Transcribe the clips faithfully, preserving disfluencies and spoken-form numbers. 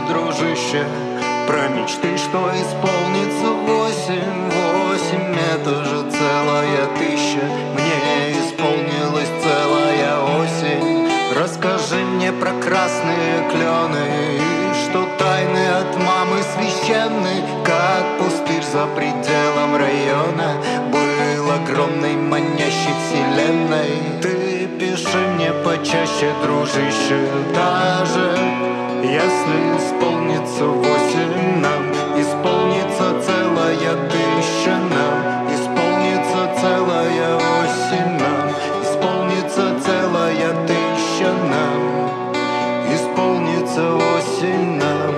дружище, про мечты, что исполнится восемь. Восемь — это же целая тысяча. Мне исполнилась целая осень. Расскажи мне про красные клены, и что тайны от мамы священны. Как пустырь за пределом района был огромной манящей вселенной. Ты пиши мне почаще, дружище, даже если исполнится восемь нам, исполнится целая тысяча нам, исполнится целая осень нам, исполнится целая тысяча нам, исполнится осень нам.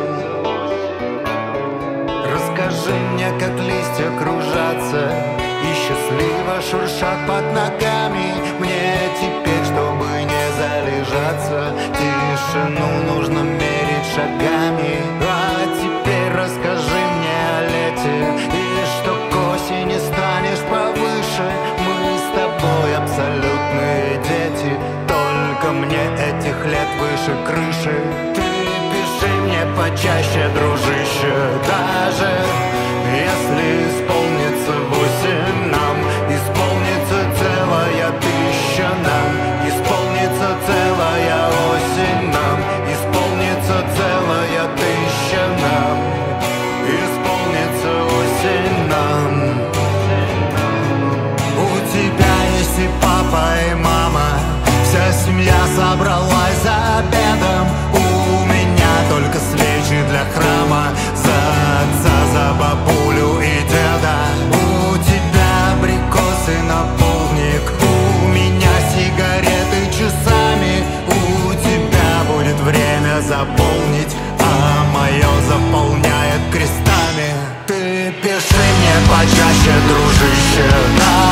Расскажи мне, как листья кружатся и счастливо шуршат под ногами. Мне теперь, чтобы не залежаться, тишину нужно мерить шагами. А теперь расскажи мне о лете, и что к осени станешь повыше. Мы с тобой абсолютные дети, только мне этих лет выше крыши. Ты пиши мне почаще, дружище, даже если исполнится восемь нам, исполнится целая тысяча нам, исполнится целая осень нам, исполнится целая тысяча нам, исполнится осень нам. У тебя есть и папа, и мама, вся семья собралась за обедом. У меня только свечи для храма, за отца, за бабулю и деда. У тебя абрикосы на полдник, у меня сигареты часами. У тебя будет время заполнить, а мое заполняет крестами. Ты пиши мне почаще, дружище, да.